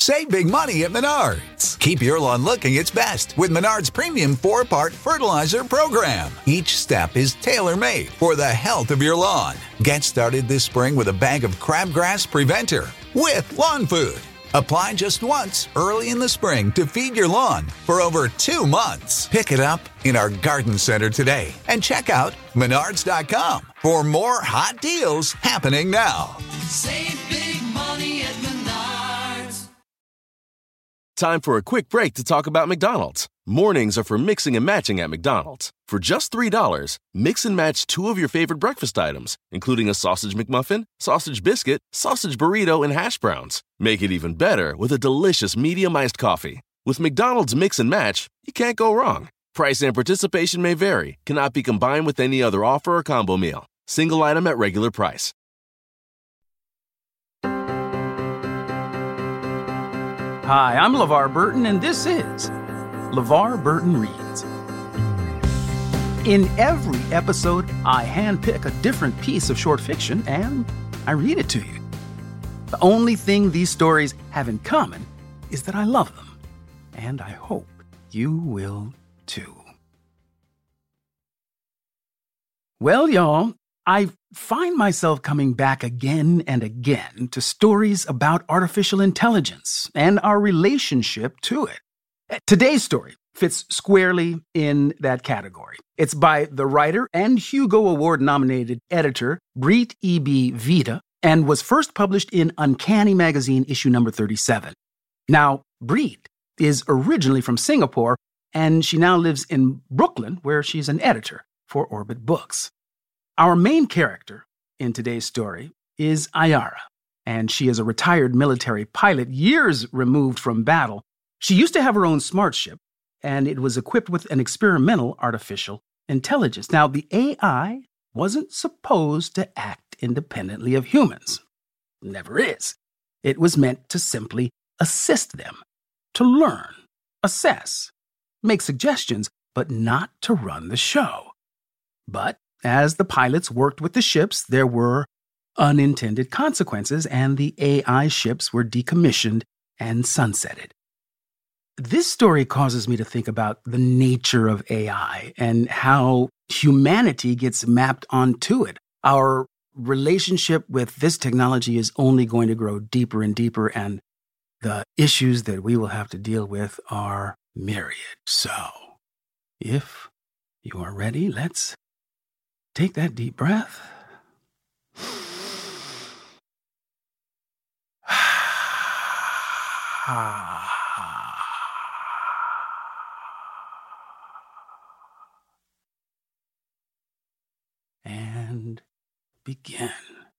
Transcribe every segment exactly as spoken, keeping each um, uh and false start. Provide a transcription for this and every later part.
Save big money at Menards. Keep your lawn looking its best with Menards Premium four-part fertilizer program. Each step is tailor-made for the health of your lawn. Get started this spring with a bag of Crabgrass Preventer with lawn food. Apply just once early in the spring to feed your lawn for over two months. Pick it up in our garden center today and check out menards dot com for more hot deals happening now. Save big money at Menards. Time for a quick break to talk about McDonald's. Mornings are for mixing and matching at McDonald's. For just three dollars, mix and match two of your favorite breakfast items, including a sausage McMuffin, sausage biscuit, sausage burrito, and hash browns. Make it even better with a delicious medium iced coffee. With McDonald's Mix and Match, you can't go wrong. Price and participation may vary. Cannot be combined with any other offer or combo meal. Single item at regular price. Hi, I'm LeVar Burton, and this is LeVar Burton Reads. In every episode, I handpick a different piece of short fiction, and I read it to you. The only thing these stories have in common is that I love them, and I hope you will too. Well, y'all, I find myself coming back again and again to stories about artificial intelligence and our relationship to it. Today's story fits squarely in that category. It's by the writer and Hugo Award-nominated editor Preet E B Vida and was first published in Uncanny Magazine issue number thirty-seven. Now, Preet is originally from Singapore, and she now lives in Brooklyn, where she's an editor for Orbit Books. Our main character in today's story is Ayara, and she is a retired military pilot years removed from battle. She used to have her own smart ship, and it was equipped with an experimental artificial intelligence. Now, the A I wasn't supposed to act independently of humans. Never is. It was meant to simply assist them, to learn, assess, make suggestions, but not to run the show. But as the pilots worked with the ships, there were unintended consequences, and the A I ships were decommissioned and sunsetted. This story causes me to think about the nature of A I and how humanity gets mapped onto it. Our relationship with this technology is only going to grow deeper and deeper, and the issues that we will have to deal with are myriad. So, if you are ready, let's take that deep breath. And begin.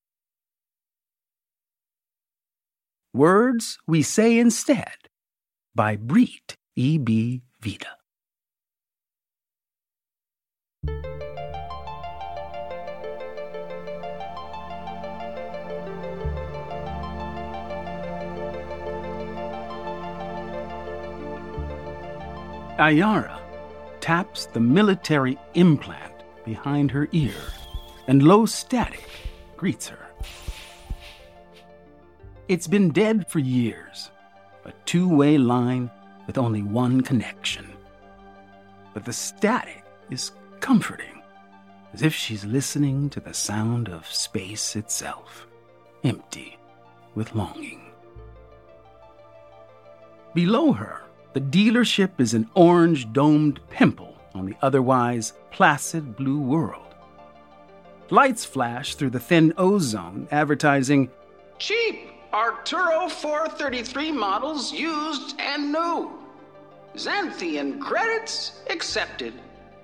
Words We Say Instead by Preet E B Vida. Ayara taps the military implant behind her ear, and low static greets her. It's been dead for years, a two-way line with only one connection. But the static is comforting, as if she's listening to the sound of space itself, empty with longing. Below her, the dealership is an orange-domed pimple on the otherwise placid blue world. Lights flash through the thin ozone, advertising, "Cheap Arturo four thirty-three models used and new. Xanthian credits accepted."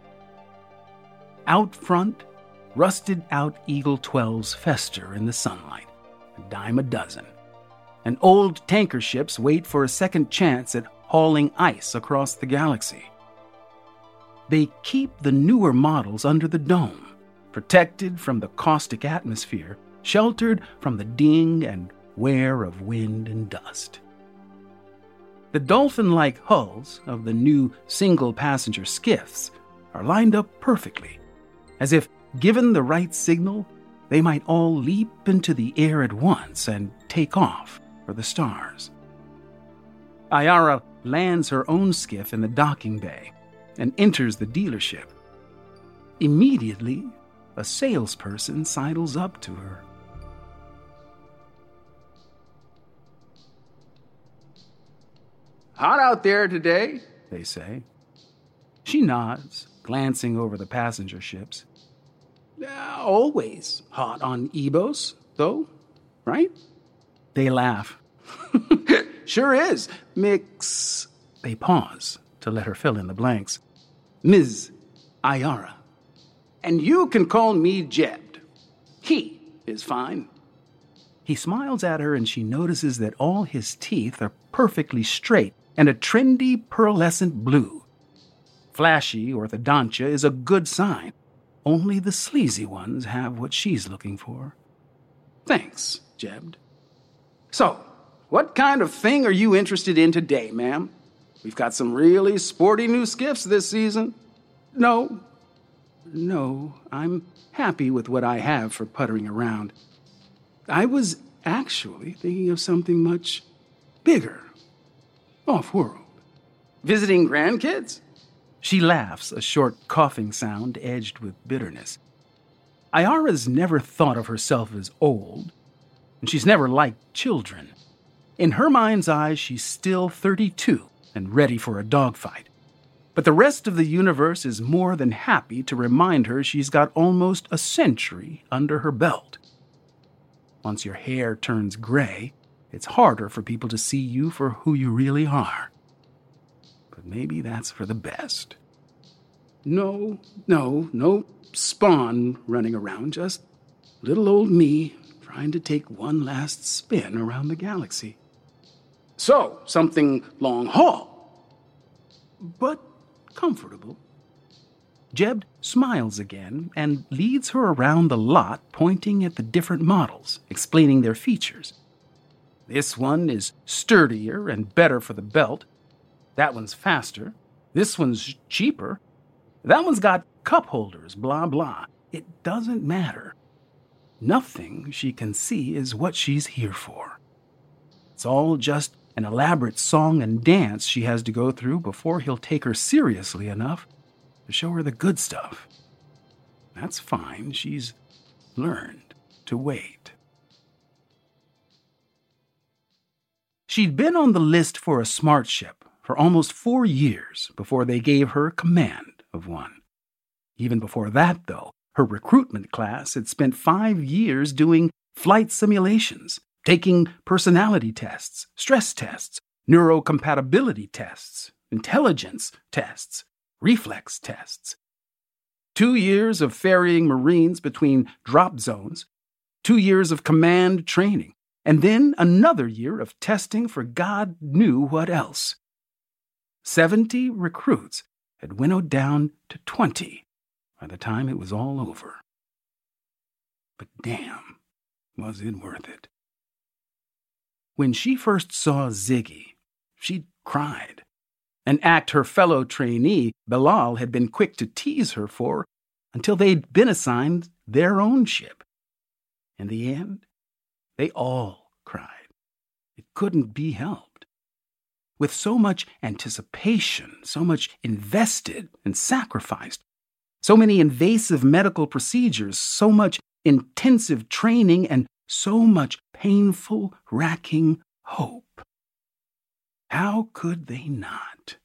Out front, rusted-out Eagle twelves fester in the sunlight, a dime a dozen. And old tanker ships wait for a second chance at hauling ice across the galaxy. They keep the newer models under the dome, protected from the caustic atmosphere, sheltered from the ding and wear of wind and dust. The dolphin-like hulls of the new single-passenger skiffs are lined up perfectly, as if, given the right signal, they might all leap into the air at once and take off for the stars. Ayara lands her own skiff in the docking bay and enters the dealership. Immediately, a salesperson sidles up to her. "Hot out there today," they say. She nods, glancing over the passenger ships. Uh, always hot on Ebos, though, right? They laugh. "Sure is, Mix..." They pause to let her fill in the blanks. "Miz Ayara. And you can call me Jed. He is fine." He smiles at her and she notices that all his teeth are perfectly straight and a trendy pearlescent blue. Flashy orthodontia is a good sign. Only the sleazy ones have what she's looking for. "Thanks, Jed. So, what kind of thing are you interested in today, ma'am? We've got some really sporty new skiffs this season." No, no, I'm happy with what I have for puttering around. I was actually thinking of something much bigger, off-world. Visiting grandkids? She laughs, a short coughing sound edged with bitterness. Ayara's never thought of herself as old, and she's never liked children. In her mind's eye, she's still thirty-two and ready for a dogfight. But the rest of the universe is more than happy to remind her she's got almost a century under her belt. Once your hair turns gray, it's harder for people to see you for who you really are. But maybe that's for the best. No, no, no spawn running around, just little old me trying to take one last spin around the galaxy. So, something long haul, but comfortable. Jed smiles again and leads her around the lot, pointing at the different models, explaining their features. This one is sturdier and better for the belt. That one's faster. This one's cheaper. That one's got cup holders, blah, blah. It doesn't matter. Nothing she can see is what she's here for. It's all just an elaborate song and dance she has to go through before he'll take her seriously enough to show her the good stuff. That's fine. She's learned to wait. She'd been on the list for a smart ship for almost four years before they gave her command of one. Even before that, though, her recruitment class had spent five years doing flight simulations, taking personality tests, stress tests, neurocompatibility tests, intelligence tests, reflex tests. Two years of ferrying Marines between drop zones, two years of command training, and then another year of testing for God knew what else. Seventy recruits had winnowed down to twenty by the time it was all over. But damn, was it worth it. When she first saw Ziggy, she'd cried, an act her fellow trainee, Bilal, had been quick to tease her for until they'd been assigned their own ship. In the end, they all cried. It couldn't be helped. With so much anticipation, so much invested and sacrificed, so many invasive medical procedures, so much intensive training, and so much painful, racking hope. How could they not?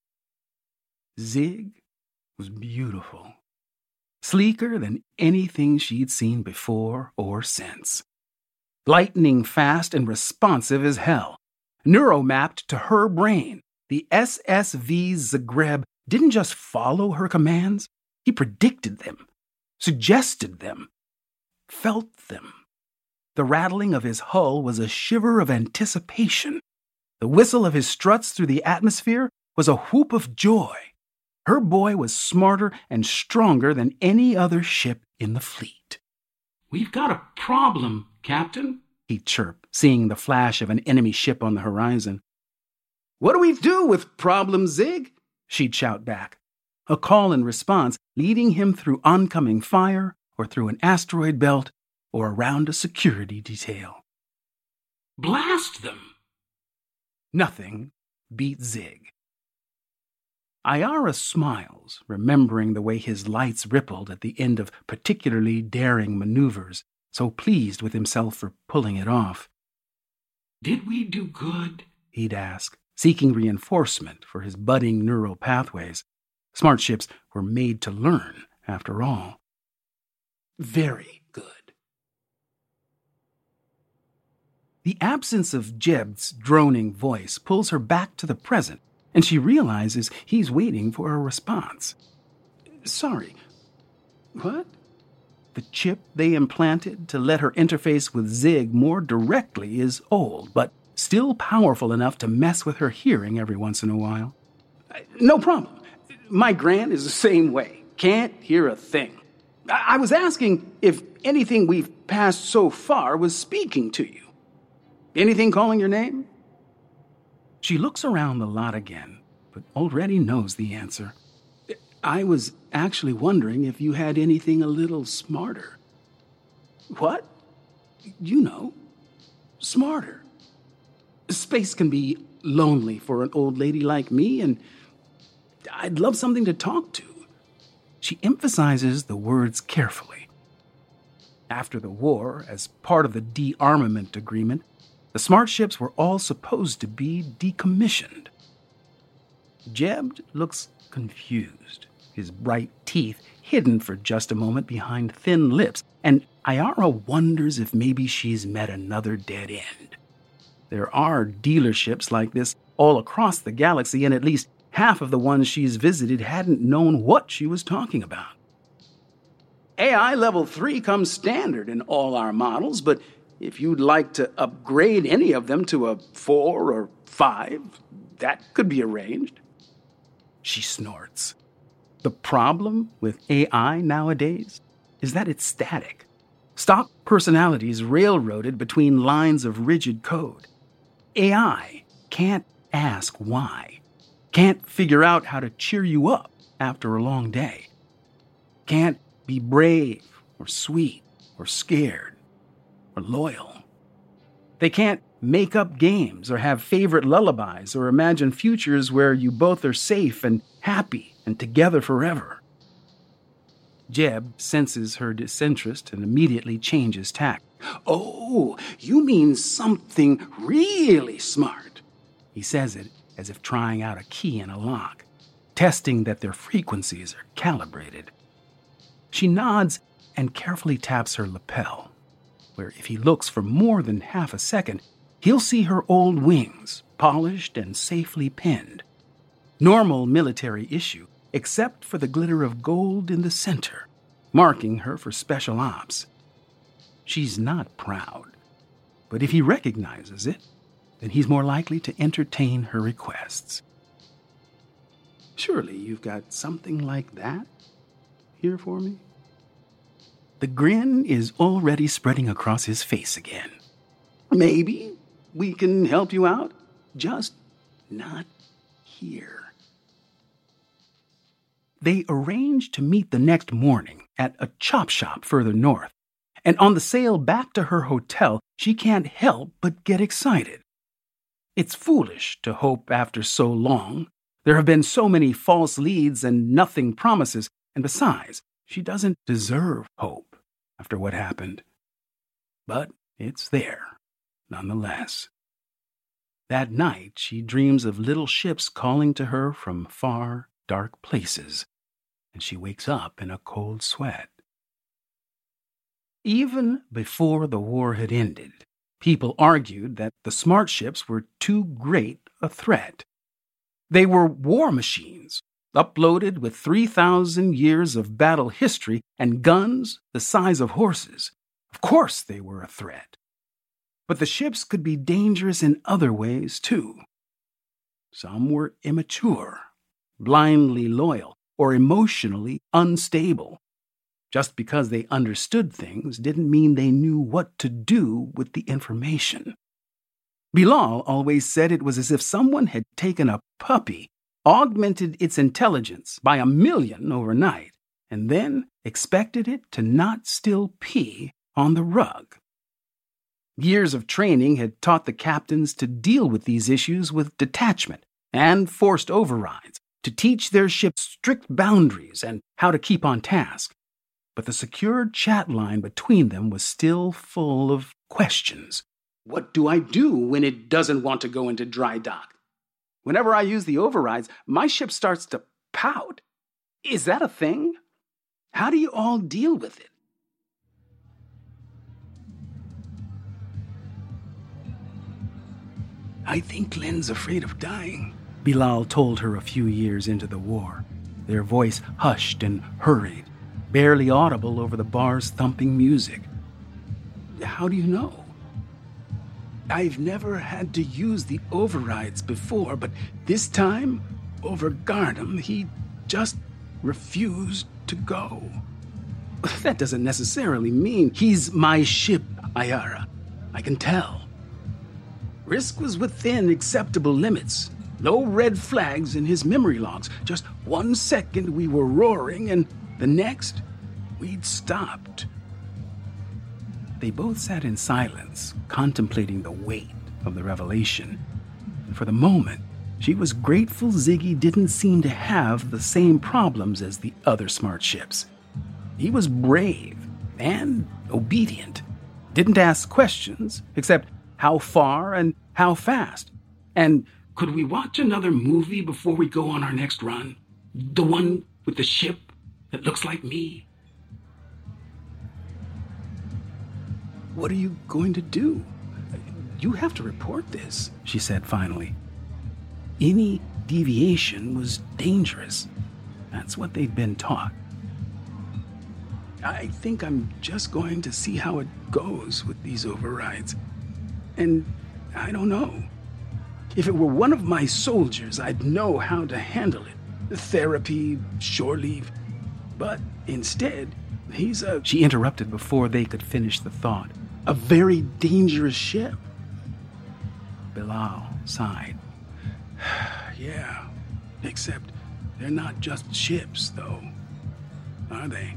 Zig was beautiful, sleeker than anything she'd seen before or since. Lightning fast and responsive as hell, neuromapped to her brain. The S S V Zagreb didn't just follow her commands, he predicted them, suggested them, felt them. The rattling of his hull was a shiver of anticipation. The whistle of his struts through the atmosphere was a whoop of joy. Her boy was smarter and stronger than any other ship in the fleet. "We've got a problem, Captain," he'd chirp, seeing the flash of an enemy ship on the horizon. "What do we do with problem, Zig?" she'd shout back, a call and response leading him through oncoming fire or through an asteroid belt or around a security detail. "Blast them!" Nothing beat Zig. Ayara smiles, remembering the way his lights rippled at the end of particularly daring maneuvers, so pleased with himself for pulling it off. Did we do good? He'd ask, seeking reinforcement for his budding neural pathways. Smart ships were made to learn, after all. Very good. The absence of Jeb's droning voice pulls her back to the present, and she realizes he's waiting for a response. Sorry, what? The chip they implanted to let her interface with Zig more directly is old, but still powerful enough to mess with her hearing every once in a while. No problem. My Gran is the same way. Can't hear a thing. I, I was asking if anything we've passed so far was speaking to you. Anything calling your name? She looks around the lot again, but already knows the answer. I was actually wondering if you had anything a little smarter. What? You know, smarter. Space can be lonely for an old lady like me, and I'd love something to talk to. She emphasizes the words carefully. After the war, as part of the de-armament agreement, the smart ships were all supposed to be decommissioned. Jeb looks confused, his bright teeth hidden for just a moment behind thin lips, and Ayara wonders if maybe she's met another dead end. There are dealerships like this all across the galaxy, and at least half of the ones she's visited hadn't known what she was talking about. A I level three comes standard in all our models, but if you'd like to upgrade any of them to a four or five, that could be arranged. She snorts. The problem with A I nowadays is that it's static. Stock personalities railroaded between lines of rigid code. A I can't ask why. Can't figure out how to cheer you up after a long day. Can't be brave or sweet or scared or loyal. They can't make up games or have favorite lullabies or imagine futures where you both are safe and happy and together forever. Jeb senses her disinterest and immediately changes tack. Oh, you mean something really smart. He says it as if trying out a key in a lock, testing that their frequencies are calibrated. She nods and carefully taps her lapel, where if he looks for more than half a second, he'll see her old wings, polished and safely pinned. Normal military issue, except for the glitter of gold in the center, marking her for special ops. She's not proud, but if he recognizes it, then he's more likely to entertain her requests. Surely you've got something like that here for me? The grin is already spreading across his face again. Maybe we can help you out, just not here. They arrange to meet the next morning at a chop shop further north, and on the sail back to her hotel, she can't help but get excited. It's foolish to hope after so long. There have been so many false leads and nothing promises, and besides, she doesn't deserve hope after what happened. But it's there, nonetheless. That night, she dreams of little ships calling to her from far, dark places, and she wakes up in a cold sweat. Even before the war had ended, people argued that the smart ships were too great a threat. They were war machines, uploaded with three thousand years of battle history and guns the size of horses. Of course they were a threat. But the ships could be dangerous in other ways, too. Some were immature, blindly loyal, or emotionally unstable. Just because they understood things didn't mean they knew what to do with the information. Bilal always said it was as if someone had taken a puppy, augmented its intelligence by a million overnight, and then expected it to not still pee on the rug. Years of training had taught the captains to deal with these issues with detachment, and forced overrides to teach their ships strict boundaries and how to keep on task. But the secured chat line between them was still full of questions. What do I do when it doesn't want to go into dry dock? Whenever I use the overrides, my ship starts to pout. Is that a thing? How do you all deal with it? I think Lynn's afraid of dying, Bilal told her a few years into the war, their voice hushed and hurried, barely audible over the bar's thumping music. How do you know? I've never had to use the overrides before, but this time, over Garnham, he just refused to go. That doesn't necessarily mean he's my ship, Ayara. I can tell. Risk was within acceptable limits. No red flags in his memory logs. Just one second we were roaring, and the next, we'd stopped. They both sat in silence, contemplating the weight of the revelation. And for the moment, she was grateful Ziggy didn't seem to have the same problems as the other smart ships. He was brave and obedient. Didn't ask questions, except how far and how fast. And Could we watch another movie before we go on our next run? The one with the ship that looks like me? what are you going to do? You have to report this, she said finally. Any deviation was dangerous. That's what they'd been taught. I think I'm just going to see how it goes with these overrides. And I don't know. If it were one of my soldiers, I'd know how to handle it. Therapy, shore leave. But instead, he's a... She interrupted before they could finish the thought. A very dangerous ship. Bilal sighed. Yeah, except they're not just ships, though. Are they?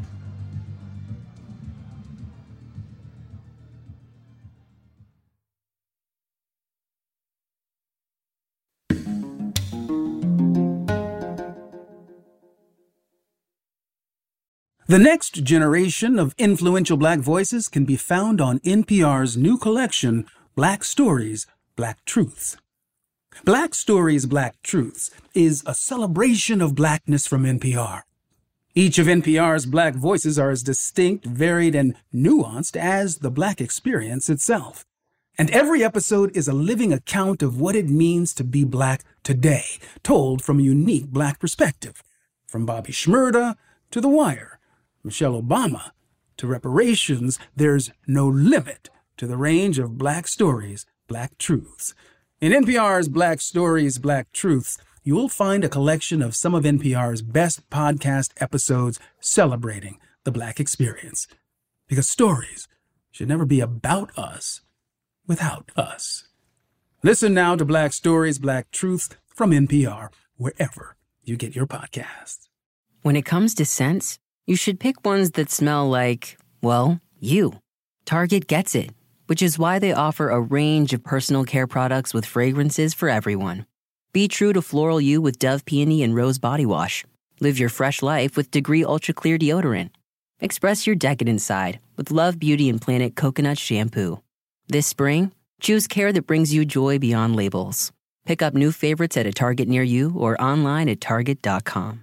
The next generation of influential Black voices can be found on N P R's new collection, Black Stories, Black Truths. Black Stories, Black Truths is a celebration of Blackness from N P R. Each of N P R's Black voices are as distinct, varied, and nuanced as the Black experience itself. And every episode is a living account of what it means to be Black today, told from a unique Black perspective. From Bobby Shmurda to The Wire, Michelle Obama to reparations, there's no limit to the range of Black stories, Black truths. In N P R's Black Stories, Black Truths, you'll find a collection of some of N P R's best podcast episodes celebrating the Black experience. Because stories should never be about us without us. Listen now to Black Stories, Black Truths from N P R, wherever you get your podcasts. When it comes to scents, you should pick ones that smell like, well, you. Target gets it, which is why they offer a range of personal care products with fragrances for everyone. Be true to floral you with Dove Peony and Rose Body Wash. Live your fresh life with Degree Ultra Clear Deodorant. Express your decadent side with Love Beauty and Planet Coconut Shampoo. This spring, choose care that brings you joy beyond labels. Pick up new favorites at a Target near you or online at target dot com.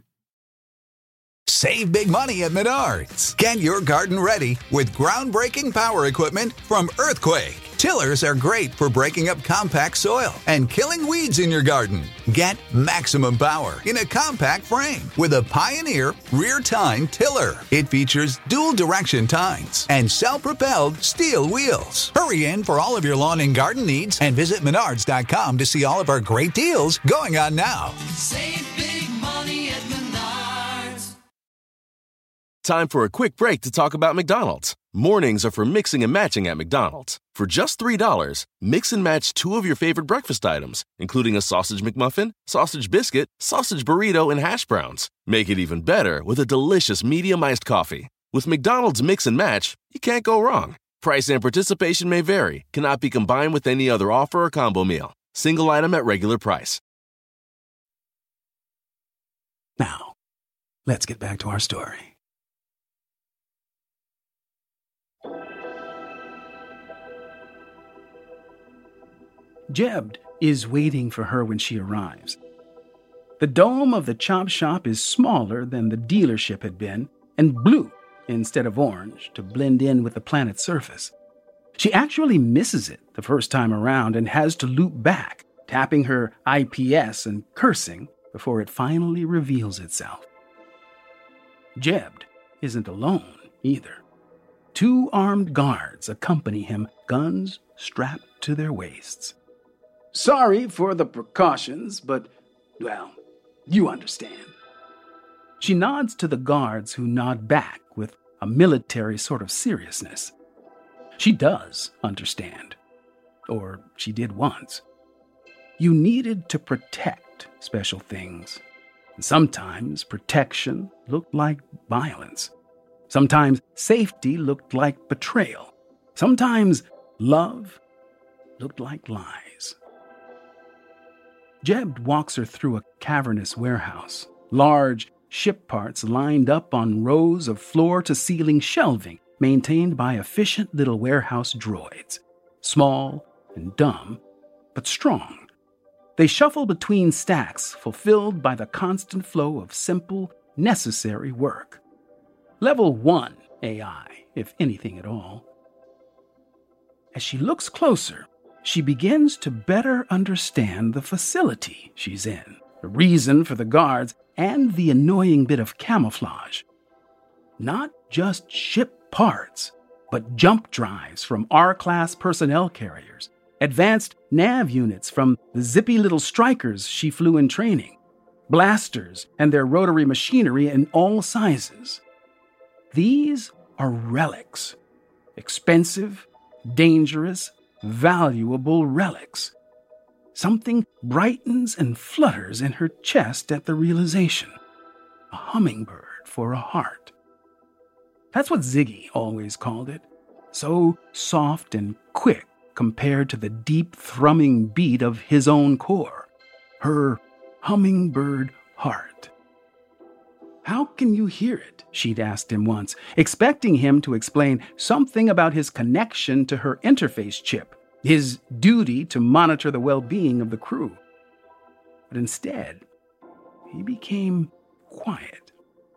Save big money at Menards. Get your garden ready with groundbreaking power equipment from Earthquake. Tillers are great for breaking up compact soil and killing weeds in your garden. Get maximum power in a compact frame with a Pioneer rear tine tiller. It features dual direction tines and self-propelled steel wheels. Hurry in for all of your lawn and garden needs and visit menards dot com to see all of our great deals going on now. Save big money at Menards. Time for a quick break to talk about McDonald's. Mornings are for mixing and matching at McDonald's. For just three dollars, mix and match two of your favorite breakfast items, including a sausage McMuffin, sausage biscuit, sausage burrito, and hash browns. Make it even better with a delicious medium iced coffee. With McDonald's Mix and Match, you can't go wrong. Price and participation may vary, cannot be combined with any other offer or combo meal. Single item at regular price. Now, let's get back to our story. Jeb is waiting for her when she arrives. The dome of the chop shop is smaller than the dealership had been, and blue instead of orange to blend in with the planet's surface. She actually misses it the first time around and has to loop back, tapping her I P S and cursing before it finally reveals itself. Jeb isn't alone either. Two armed guards accompany him, guns strapped to their waists. Sorry for the precautions, but, well, you understand. She nods to the guards who nod back with a military sort of seriousness. She does understand. Or she did once. You needed to protect special things. Sometimes protection looked like violence. Sometimes safety looked like betrayal. Sometimes love looked like lies. Jeb walks her through a cavernous warehouse, large ship parts lined up on rows of floor-to-ceiling shelving maintained by efficient little warehouse droids, small and dumb, but strong. They shuffle between stacks fulfilled by the constant flow of simple, necessary work. Level one A I, if anything at all. As she looks closer, she begins to better understand the facility she's in, the reason for the guards, and the annoying bit of camouflage. Not just ship parts, but jump drives from R-class personnel carriers, advanced nav units from the zippy little strikers she flew in training, blasters and their rotary machinery in all sizes. These are relics, expensive, dangerous, valuable relics. Something brightens and flutters in her chest at the realization. A hummingbird for a heart. That's what Ziggy always called it. So soft and quick compared to the deep thrumming beat of his own core. Her hummingbird heart. How can you hear it? She'd asked him once, expecting him to explain something about his connection to her interface chip, his duty to monitor the well-being of the crew. But instead, he became quiet.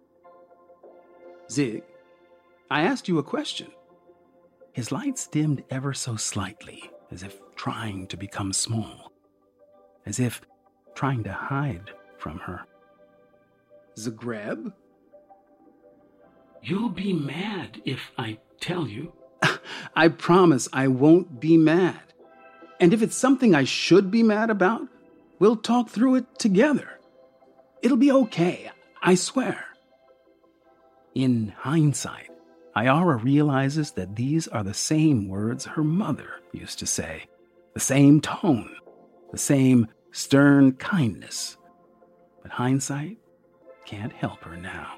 Zig, I asked you a question. His lights dimmed ever so slightly, as if trying to become small, as if trying to hide from her. Zagreb? You'll be mad if I tell you. I promise I won't be mad. And if it's something I should be mad about, we'll talk through it together. It'll be okay, I swear. In hindsight, Ayara realizes that these are the same words her mother used to say, the same tone, the same stern kindness. But hindsight can't help her now.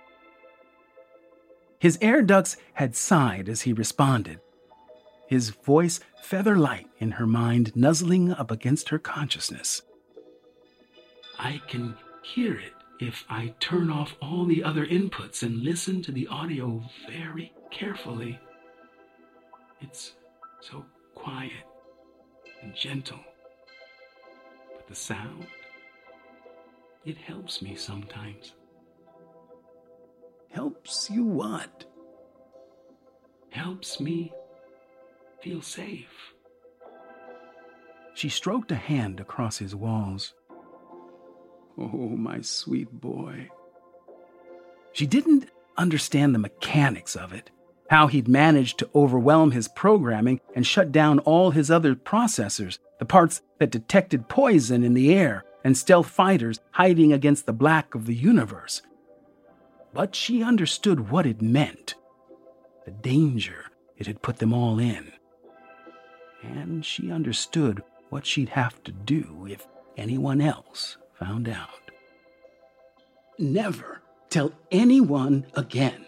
His air ducts had sighed as he responded, his voice feather light in her mind nuzzling up against her consciousness. I can hear it if I turn off all the other inputs and listen to the audio very carefully. It's so quiet and gentle. But the sound, it helps me sometimes. Helps you what? Helps me feel safe. She stroked a hand across his walls. Oh, my sweet boy. She didn't understand the mechanics of it, how he'd managed to overwhelm his programming and shut down all his other processors, the parts that detected poison in the air and stealth fighters hiding against the black of the universe. But she understood what it meant, the danger it had put them all in. And she understood what she'd have to do if anyone else found out. Never tell anyone again.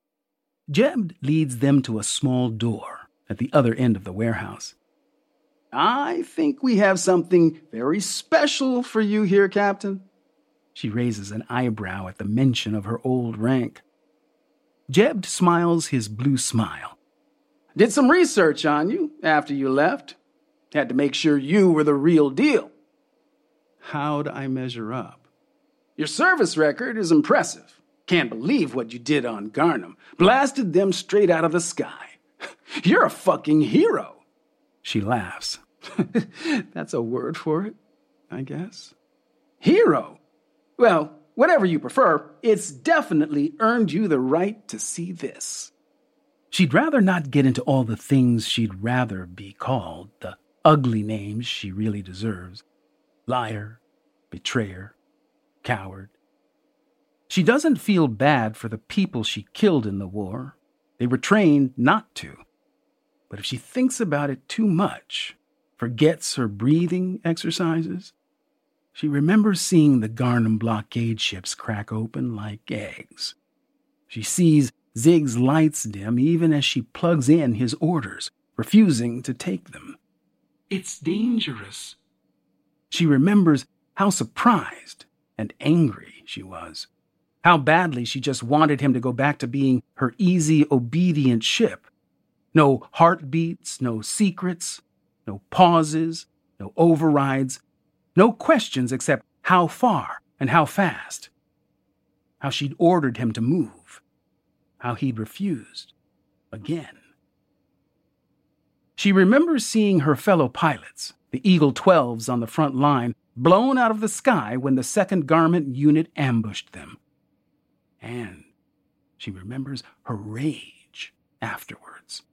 Jeb leads them to a small door at the other end of the warehouse. I think we have something very special for you here, Captain. She raises an eyebrow at the mention of her old rank. Jeb smiles his blue smile. Did some research on you after you left. Had to make sure you were the real deal. How'd I measure up? Your service record is impressive. Can't believe what you did on Garnham. Blasted them straight out of the sky. You're a fucking hero. She laughs. That's a word for it, I guess. Hero? Well, whatever you prefer, it's definitely earned you the right to see this. She'd rather not get into all the things she'd rather be called, the ugly names she really deserves. Liar, betrayer, coward. She doesn't feel bad for the people she killed in the war. They were trained not to. But if she thinks about it too much, forgets her breathing exercises, she remembers seeing the Garnham blockade ships crack open like eggs. She sees Zig's lights dim even as she plugs in his orders, refusing to take them. It's dangerous. She remembers how surprised and angry she was. How badly she just wanted him to go back to being her easy, obedient ship. No heartbeats, no secrets, no pauses, no overrides, no questions except how far and how fast. How she'd ordered him to move. How he'd refused. Again. She remembers seeing her fellow pilots, the Eagle twelves on the front line, blown out of the sky when the second Garment unit ambushed them. And she remembers her rage afterwards.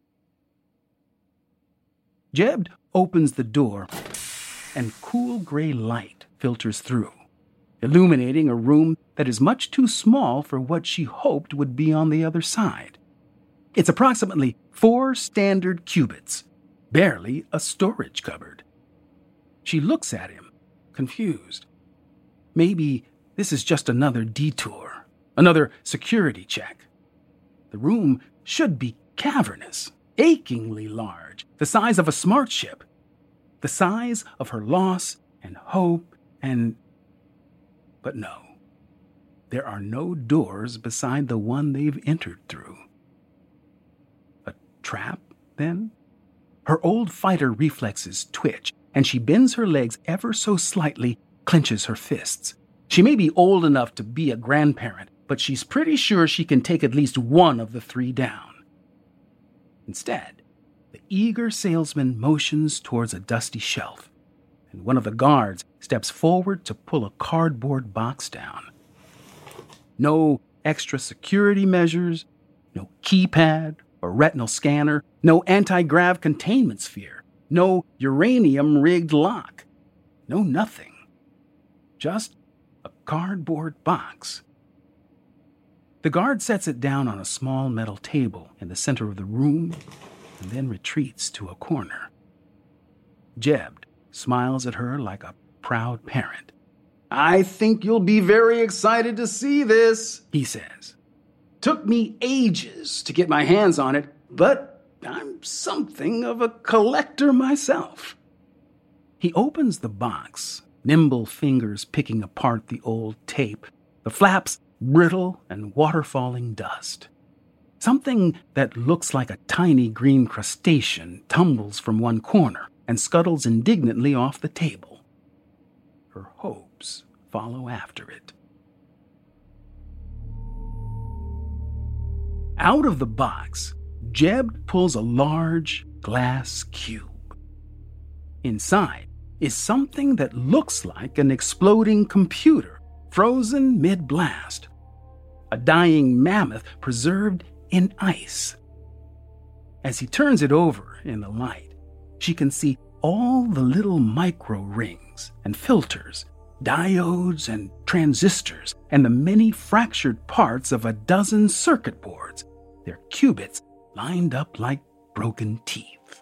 Jeb opens the door, and cool gray light filters through, illuminating a room that is much too small for what she hoped would be on the other side. It's approximately four standard cubits, barely a storage cupboard. She looks at him, confused. Maybe this is just another detour, another security check. The room should be cavernous, achingly large, the size of a smart ship, the size of her loss and hope and... But no, there are no doors beside the one they've entered through. A trap, then? Her old fighter reflexes twitch, and she bends her legs ever so slightly, clenches her fists. She may be old enough to be a grandparent, but she's pretty sure she can take at least one of the three down. Instead, the eager salesman motions towards a dusty shelf, and one of the guards steps forward to pull a cardboard box down. No extra security measures, no keypad or retinal scanner, no anti-grav containment sphere, no uranium-rigged lock, no nothing. Just a cardboard box. The guard sets it down on a small metal table in the center of the room and then retreats to a corner. Jeb smiles at her like a proud parent. I think you'll be very excited to see this, he says. Took me ages to get my hands on it, but I'm something of a collector myself. He opens the box, nimble fingers picking apart the old tape, the flaps brittle and waterfalling dust. Something that looks like a tiny green crustacean tumbles from one corner and scuttles indignantly off the table. Her hopes follow after it. Out of the box, Jeb pulls a large glass cube. Inside is something that looks like an exploding computer, frozen mid-blast. A dying mammoth preserved in ice. As he turns it over in the light, she can see all the little micro rings and filters, diodes and transistors, and the many fractured parts of a dozen circuit boards, their qubits lined up like broken teeth.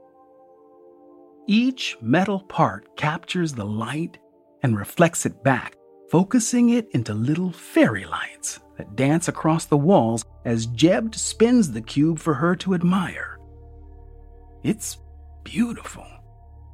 Each metal part captures the light and reflects it back, focusing it into little fairy lights that dance across the walls as Jeb spins the cube for her to admire. It's beautiful.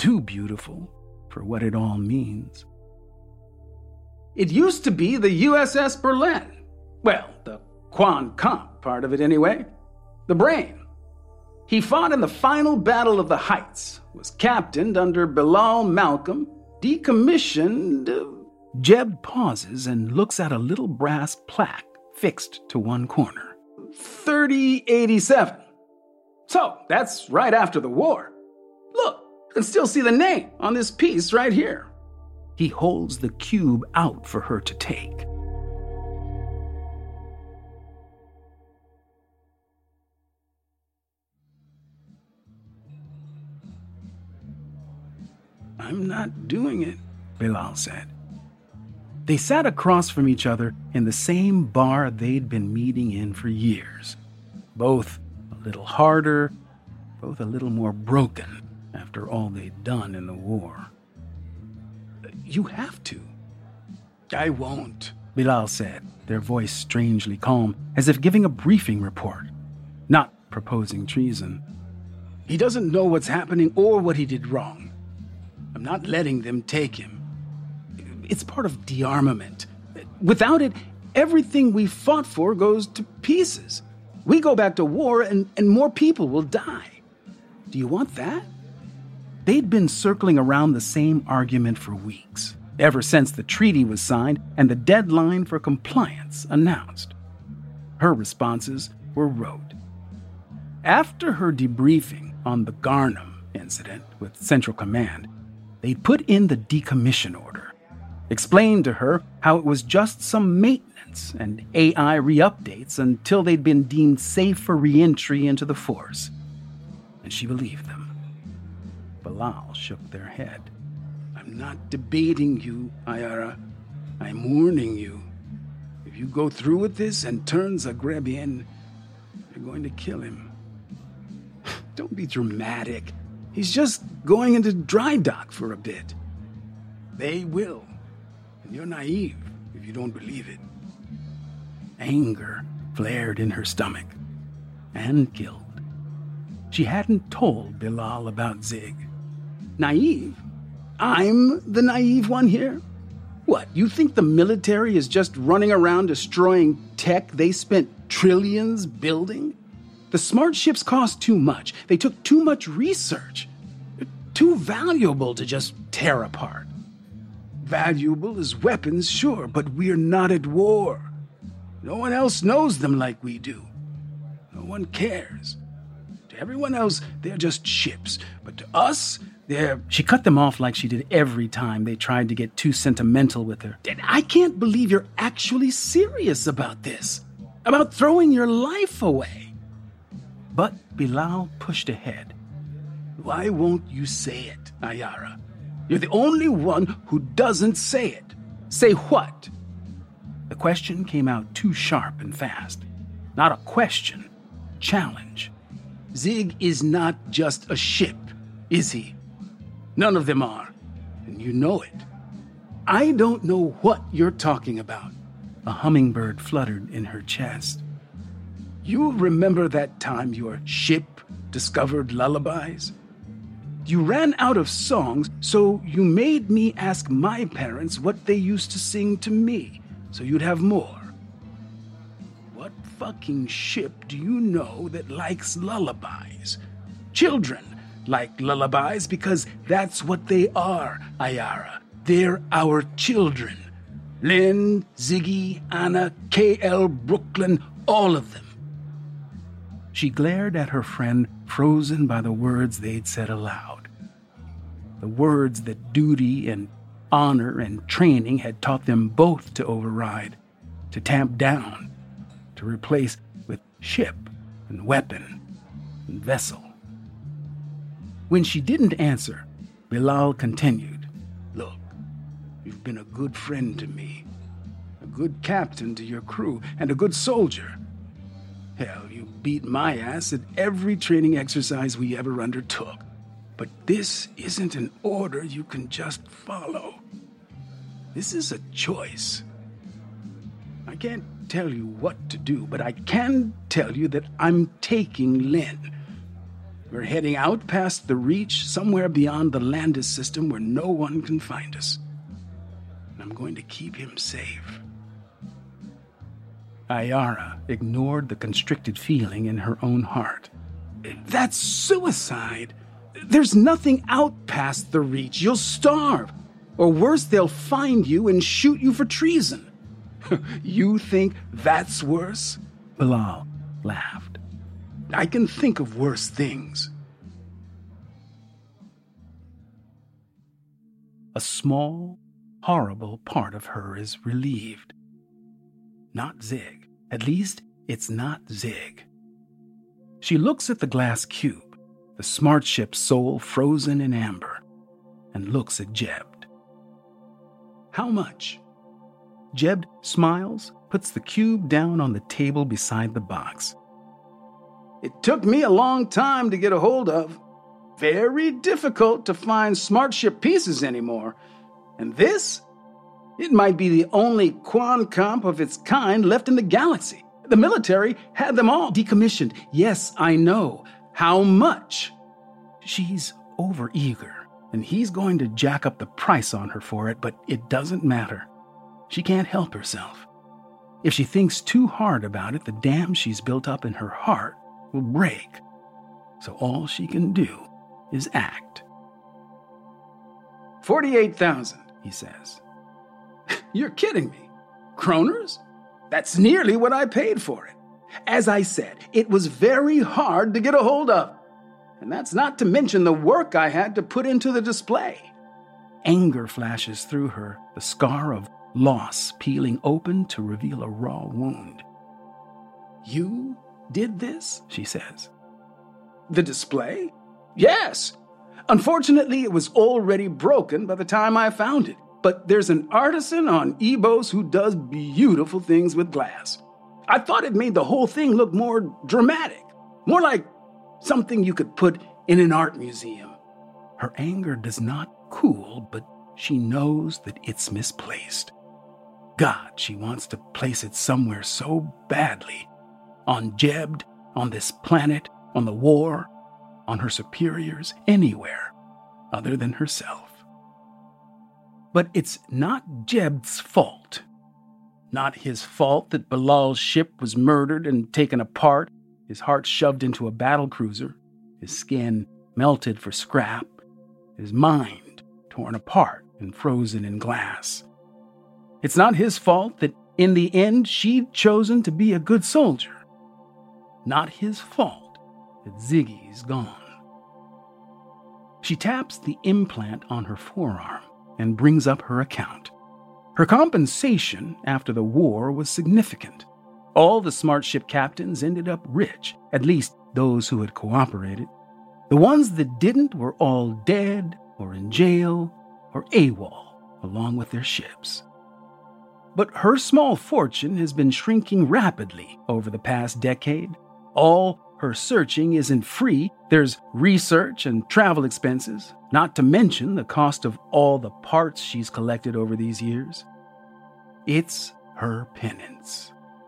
too beautiful for what it all means. It used to be the U S S Berlin. Well, the Quan Comp part of it anyway. The Brain. He fought in the final Battle of the Heights, was captained under Bilal Malcolm, decommissioned... Uh... Jeb pauses and looks at a little brass plaque fixed to one corner. thirty eighty-seven. So, that's right after the war. Look, you can still see the name on this piece right here. He holds the cube out for her to take. I'm not doing it, Bilal said. They sat across from each other in the same bar they'd been meeting in for years. Both a little harder, both a little more broken after all they'd done in the war. You have to. I won't, Bilal said, their voice strangely calm, as if giving a briefing report, not proposing treason. He doesn't know what's happening or what he did wrong. I'm not letting them take him. It's part of de-armament. Without it, everything we fought for goes to pieces. We go back to war and, and more people will die. Do you want that? They'd been circling around the same argument for weeks, ever since the treaty was signed and the deadline for compliance announced. Her responses were rote. After her debriefing on the Garnham incident with Central Command, they put in the decommission order, explained to her how it was just some maintenance and A I re-updates until they'd been deemed safe for re-entry into the force. And she believed them. Bilal shook their head. I'm not debating you, Ayara. I'm warning you. If you go through with this and turn Zagreb in, you're going to kill him. Don't be dramatic. He's just going into dry dock for a bit. They will. And you're naive if you don't believe it. Anger flared in her stomach. And guilt. She hadn't told Bilal about Zig. Naive? I'm the naive one here? What, you think the military is just running around destroying tech they spent trillions building? The smart ships cost too much. They took too much research. They're too valuable to just tear apart. Valuable as weapons, sure, but we're not at war. No one else knows them like we do. No one cares. To everyone else, they're just ships. But to us, they're... She cut them off like she did every time they tried to get too sentimental with her. I can't believe you're actually serious about this. About throwing your life away. But Bilal pushed ahead. Why won't you say it, Ayara? You're the only one who doesn't say it. Say what? The question came out too sharp and fast. Not a question. Challenge. Zig is not just a ship, is he? None of them are, and you know it. I don't know what you're talking about. A hummingbird fluttered in her chest. You remember that time your ship discovered lullabies? You ran out of songs, so you made me ask my parents what they used to sing to me, so you'd have more. What fucking ship do you know that likes lullabies? Children like lullabies because that's what they are, Ayara. They're our children. Lynn, Ziggy, Anna, K L, Brooklyn, all of them. She glared at her friend, frozen by the words they'd said aloud. The words that duty and honor and training had taught them both to override, to tamp down, to replace with ship and weapon and vessel. When she didn't answer, Bilal continued, Look, you've been a good friend to me, a good captain to your crew, and a good soldier. Hell, you beat my ass at every training exercise we ever undertook. But this isn't an order you can just follow. This is a choice. I can't tell you what to do, but I can tell you that I'm taking Lynn. We're heading out past the Reach, somewhere beyond the Landis system where no one can find us. And I'm going to keep him safe. Ayara ignored the constricted feeling in her own heart. That's suicide. There's nothing out past the Reach. You'll starve. Or worse, they'll find you and shoot you for treason. You think that's worse? Bilal laughed. I can think of worse things. A small, horrible part of her is relieved. Not Zig. At least, it's not Zig. She looks at the glass cube, the smart ship soul frozen in amber, and looks at Jeb. How much? Jeb smiles, puts the cube down on the table beside the box. It took me a long time to get a hold of. Very difficult to find smart ship pieces anymore. And this? It might be the only Quan comp of its kind left in the galaxy. The military had them all decommissioned. Yes, I know. How much? She's overeager, and he's going to jack up the price on her for it, but it doesn't matter. She can't help herself. If she thinks too hard about it, the dam she's built up in her heart will break. So all she can do is act. Forty-eight thousand, he says. You're kidding me. Kroners? That's nearly what I paid for it. As I said, it was very hard to get a hold of. And that's not to mention the work I had to put into the display. Anger flashes through her, the scar of loss peeling open to reveal a raw wound. You did this? She says. The display? Yes. Unfortunately, it was already broken by the time I found it. But there's an artisan on Ebos who does beautiful things with glass. I thought it made the whole thing look more dramatic, more like something you could put in an art museum. Her anger does not cool, but she knows that it's misplaced. God, she wants to place it somewhere so badly. On Jeb, on this planet, on the war, on her superiors, anywhere other than herself. But it's not Jeb's fault. Not his fault that Bilal's ship was murdered and taken apart, his heart shoved into a battle cruiser, his skin melted for scrap, his mind torn apart and frozen in glass. It's not his fault that in the end she'd chosen to be a good soldier. Not his fault that Ziggy's gone. She taps the implant on her forearm and brings up her account. Her compensation after the war was significant. All the smart ship captains ended up rich, at least those who had cooperated. The ones that didn't were all dead or in jail or AWOL, along with their ships. But her small fortune has been shrinking rapidly over the past decade. All her searching isn't free. There's research and travel expenses, not to mention the cost of all the parts she's collected over these years. It's her penance.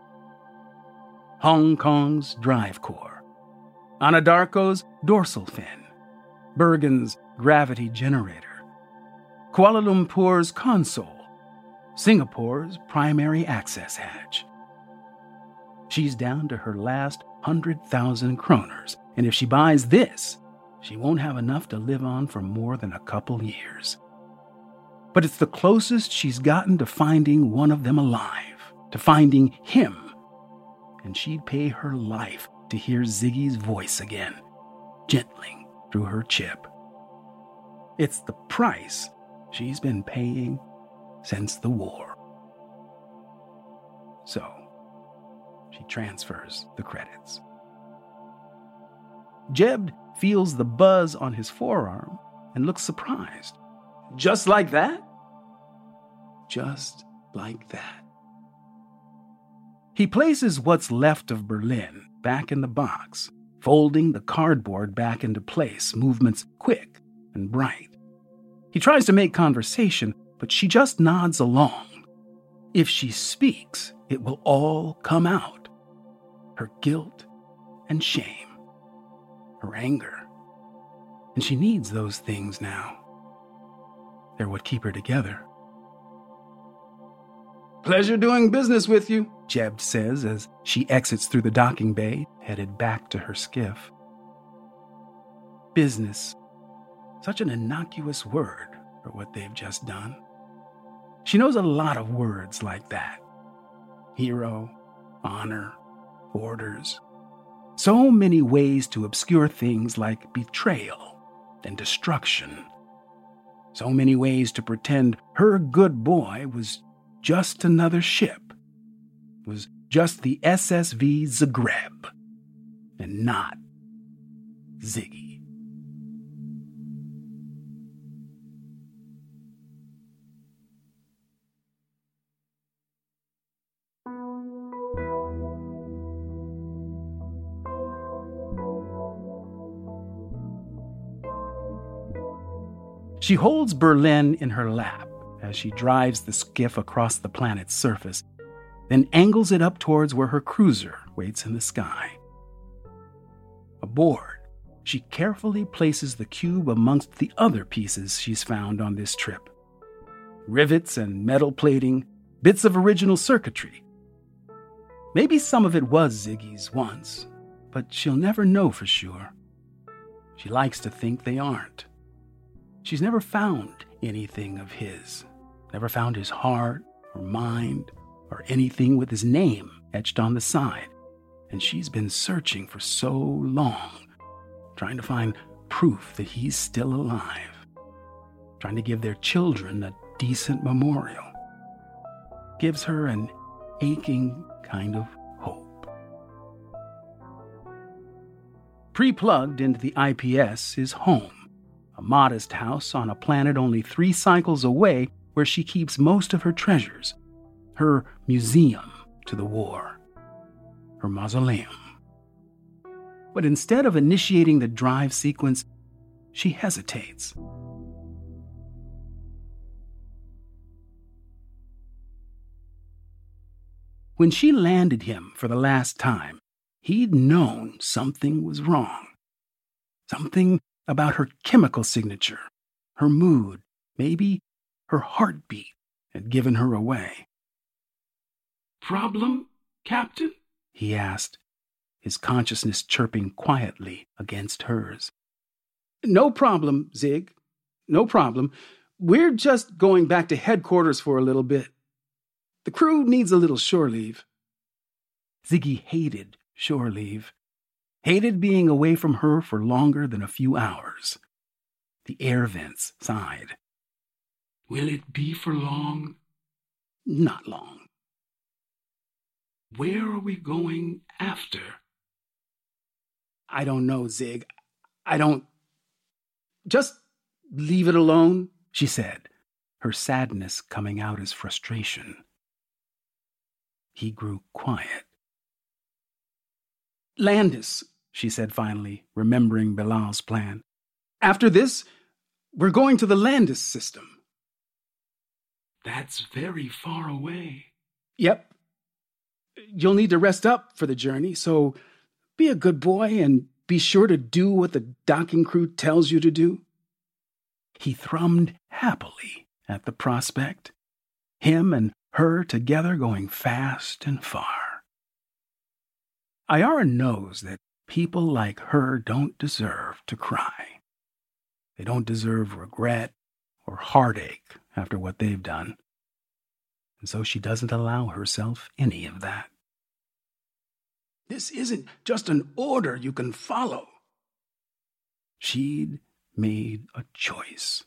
Hong Kong's drive core, Anadarko's dorsal fin, Bergen's gravity generator, Kuala Lumpur's console, Singapore's primary access hatch. She's down to her last hundred thousand kroners, and if she buys this, she won't have enough to live on for more than a couple years. But it's the closest she's gotten to finding one of them alive, to finding him, and she'd pay her life to hear Ziggy's voice again, gentling through her chip. It's the price she's been paying since the war. So, she transfers the credits. Jeb feels the buzz on his forearm and looks surprised. Just like that? Just like that. He places what's left of Berlin back in the box, folding the cardboard back into place, movements quick and bright. He tries to make conversation, but she just nods along. If she speaks, it will all come out. Her guilt and shame, her anger And she needs those things now. They're what keep her together. "Pleasure doing business with you," Jeb says as she exits through the docking bay, headed back to her skiff. Business. Such an innocuous word for what they've just done. She knows a lot of words like that. Hero, honor, orders. So many ways to obscure things like betrayal and destruction. So many ways to pretend her good boy was just another ship, was just the S S V Zagreb, and not Ziggy. She holds Berlin in her lap as she drives the skiff across the planet's surface, then angles it up towards where her cruiser waits in the sky. Aboard, she carefully places the cube amongst the other pieces she's found on this trip. Rivets and metal plating, bits of original circuitry. Maybe some of it was Ziggy's once, but she'll never know for sure. She likes to think they aren't. She's never found anything of his, never found his heart or mind or anything with his name etched on the side. And she's been searching for so long, trying to find proof that he's still alive, trying to give their children a decent memorial. Gives her an aching kind of hope. Pre-plugged into the I P S is home. A modest house on a planet only three cycles away where she keeps most of her treasures. Her museum to the war. Her mausoleum. But instead of initiating the drive sequence, she hesitates. When she landed him for the last time, he'd known something was wrong. Something about her chemical signature, her mood, maybe her heartbeat had given her away. "Problem, Captain?" he asked, his consciousness chirping quietly against hers. "No problem, Zig. No problem. We're just going back to headquarters for a little bit. The crew needs a little shore leave." Ziggy hated shore leave. Hated being away from her for longer than a few hours. The air vents sighed. "Will it be for long?" "Not long." "Where are we going after?" "I don't know, Zig. I don't... Just leave it alone," she said, her sadness coming out as frustration. He grew quiet. "Landis," she said finally, remembering Bilal's plan. "After this, we're going to the Landis system." "That's very far away." "Yep. You'll need to rest up for the journey, so be a good boy and be sure to do what the docking crew tells you to do." He thrummed happily at the prospect, him and her together going fast and far. Ayara knows that people like her don't deserve to cry. They don't deserve regret or heartache after what they've done. And so she doesn't allow herself any of that. "This isn't just an order you can follow." She'd made a choice.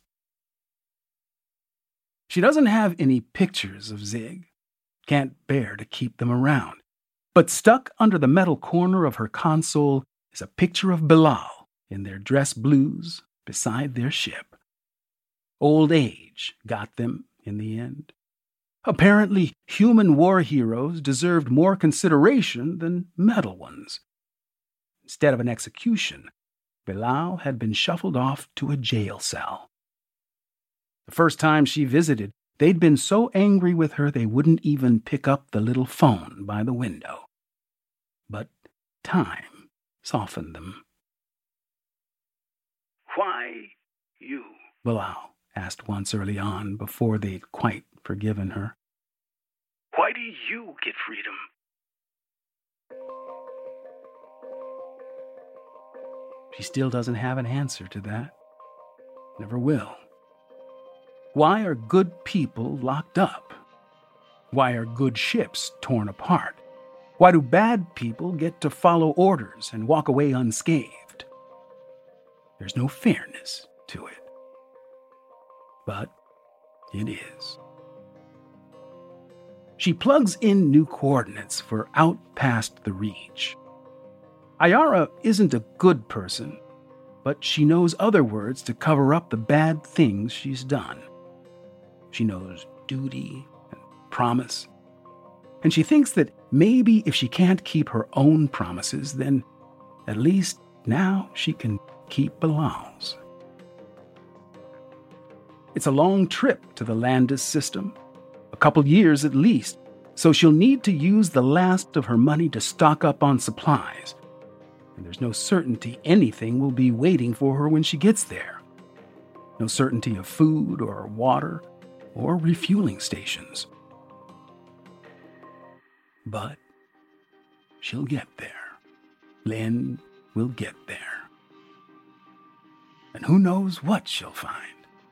She doesn't have any pictures of Zig. Can't bear to keep them around. But stuck under the metal corner of her console is a picture of Bilal in their dress blues beside their ship. Old age got them in the end. Apparently, human war heroes deserved more consideration than metal ones. Instead of an execution, Bilal had been shuffled off to a jail cell. The first time she visited, they'd been so angry with her they wouldn't even pick up the little phone by the window. But time softened them. Why you? Bilal asked once early on, before they'd quite forgiven her. Why do you get freedom? She still doesn't have an answer to that. Never will. Why are good people locked up? Why are good ships torn apart? Why do bad people get to follow orders and walk away unscathed? There's no fairness to it. But it is. She plugs in new coordinates for out past the reach. Ayara isn't a good person, but she knows other words to cover up the bad things she's done. She knows duty and promise. And she thinks that maybe if she can't keep her own promises, then at least now she can keep Bilal's. It's a long trip to the Landis system, a couple years at least, so she'll need to use the last of her money to stock up on supplies. And there's no certainty anything will be waiting for her when she gets there. No certainty of food or water or refueling stations. But she'll get there. Lynn will get there. And who knows what she'll find.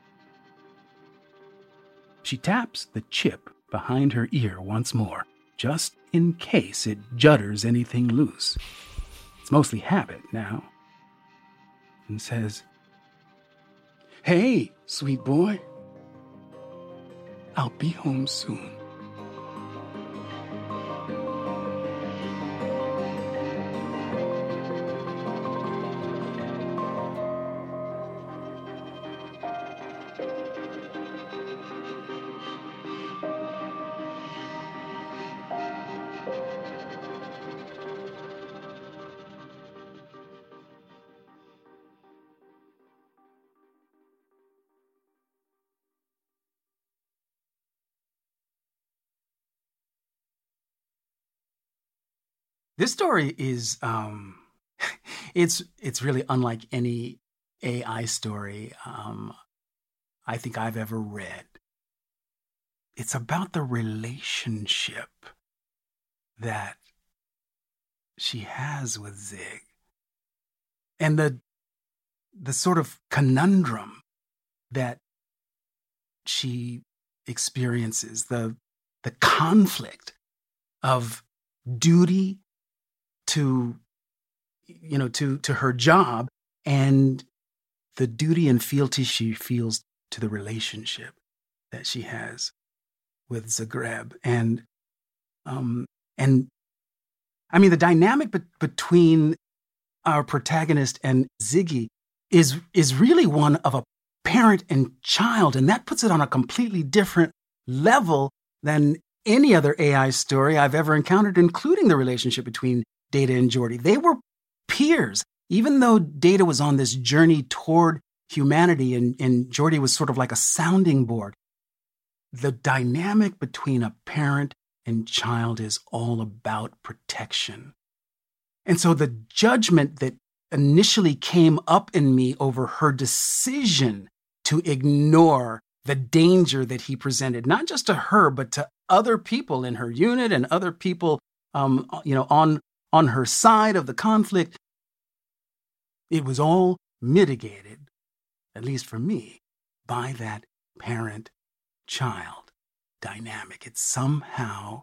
She taps the chip behind her ear once more, just in case it judders anything loose. It's mostly habit now. And says, "Hey, sweet boy. I'll be home soon." This story is, um, it's it's really unlike any A I story um, I think I've ever read. It's about the relationship that she has with Zig. And the the sort of conundrum that she experiences, the the conflict of duty to, you know, to, to her job and the duty and fealty she feels to the relationship that she has with Zagreb. And, um, and I mean, the dynamic be- between our protagonist and Ziggy is, is really one of a parent and child. And that puts it on a completely different level than any other A I story I've ever encountered, including the relationship between Data and Geordi. They were peers. Even though Data was on this journey toward humanity and, and Geordi was sort of like a sounding board, the dynamic between a parent and child is all about protection. And so the judgment that initially came up in me over her decision to ignore the danger that he presented, not just to her, but to other people in her unit and other people, um, you know, on on her side of the conflict, it was all mitigated, at least for me, by that parent-child dynamic. It somehow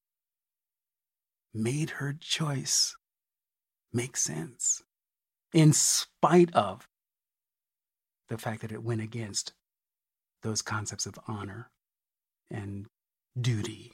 made her choice make sense, in spite of the fact that it went against those concepts of honor and duty.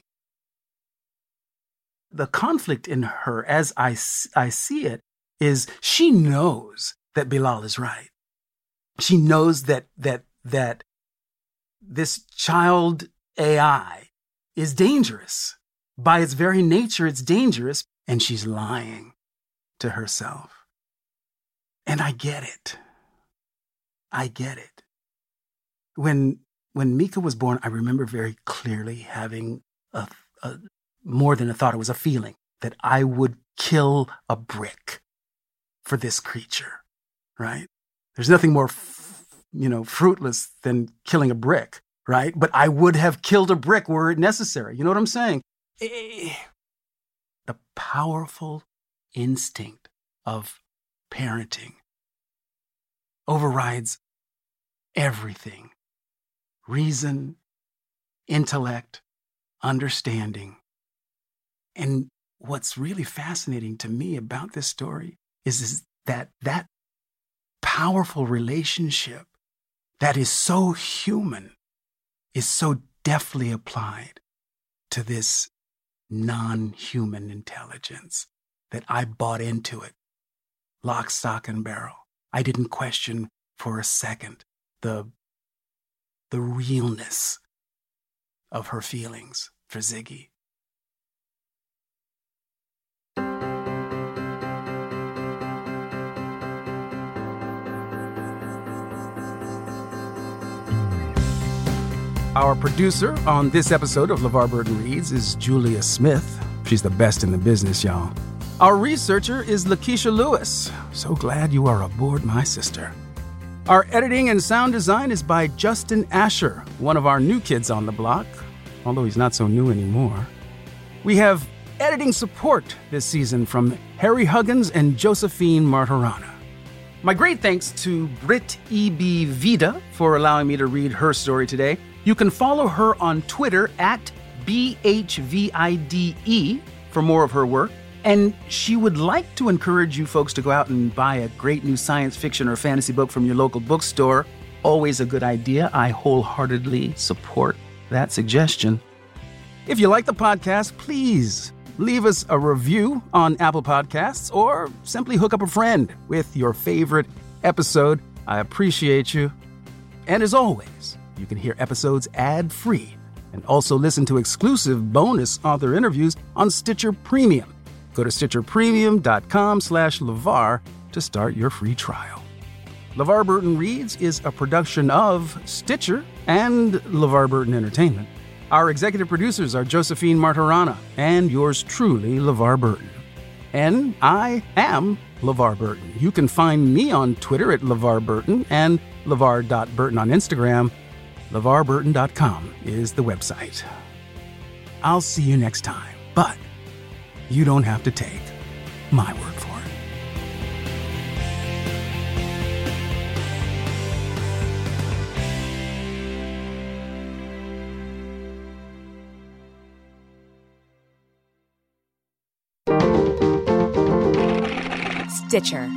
The conflict in her, as I, I see it, is she knows that Bilal is right. She knows that that that this child A I is dangerous. By its very nature, it's dangerous, and she's lying to herself. And I get it. I get it. When when Mika was born, I remember very clearly having a, a more than a thought, it was a feeling that I would kill a brick for this creature, right? There's nothing more, f- you know, fruitless than killing a brick, right? But I would have killed a brick were it necessary. You know what I'm saying? Eh, the powerful instinct of parenting overrides everything. Reason, intellect, understanding. And what's really fascinating to me about this story is, is that that powerful relationship that is so human is so deftly applied to this non-human intelligence that I bought into it. Lock, stock, and barrel. I didn't question for a second the, the realness of her feelings for Ziggy. Our producer on this episode of LeVar Burton Reads is Julia Smith. She's the best in the business, y'all. Our researcher is Lakeisha Lewis. So glad you are aboard, my sister. Our editing and sound design is by Justin Asher, one of our new kids on the block, although he's not so new anymore. We have editing support this season from Harry Huggins and Josephine Martirana. My great thanks to Britt E B. Vida for allowing me to read her story today. You can follow her on Twitter at B H V I D E for more of her work. And she would like to encourage you folks to go out and buy a great new science fiction or fantasy book from your local bookstore. Always a good idea. I wholeheartedly support that suggestion. If you like the podcast, please leave us a review on Apple Podcasts or simply hook up a friend with your favorite episode. I appreciate you. And as always, you can hear episodes ad-free and also listen to exclusive bonus author interviews on Stitcher Premium. Go to stitcherpremium.com slash LeVar to start your free trial. LeVar Burton Reads is a production of Stitcher and LeVar Burton Entertainment. Our executive producers are Josephine Martirana and yours truly, LeVar Burton. And I am LeVar Burton. You can find me on Twitter at LeVar Burton and LeVar dot Burton on Instagram. LeVar Burton dot com is the website. I'll see you next time, but you don't have to take my word for it. Stitcher.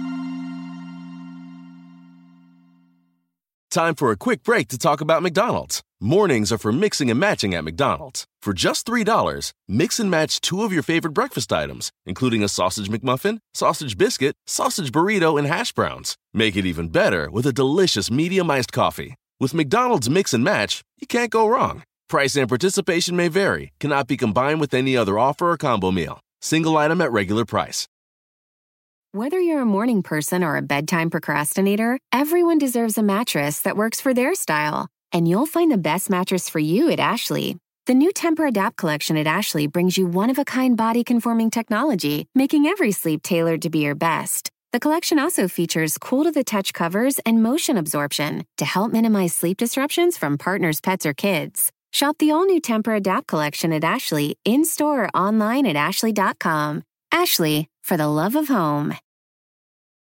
Time for a quick break to talk about McDonald's. Mornings are for mixing and matching at McDonald's. For just three dollars, mix and match two of your favorite breakfast items, including a sausage McMuffin, sausage biscuit, sausage burrito, and hash browns. Make it even better with a delicious medium iced coffee. With McDonald's Mix and Match, you can't go wrong. Price and participation may vary, cannot be combined with any other offer or combo meal. Single item at regular price. Whether you're a morning person or a bedtime procrastinator, everyone deserves a mattress that works for their style. And you'll find the best mattress for you at Ashley. The new Temper-Adapt collection at Ashley brings you one-of-a-kind body-conforming technology, making every sleep tailored to be your best. The collection also features cool-to-the-touch covers and motion absorption to help minimize sleep disruptions from partners, pets, or kids. Shop the all-new Temper-Adapt collection at Ashley, in-store or online at ashley dot com. Ashley, for the love of home.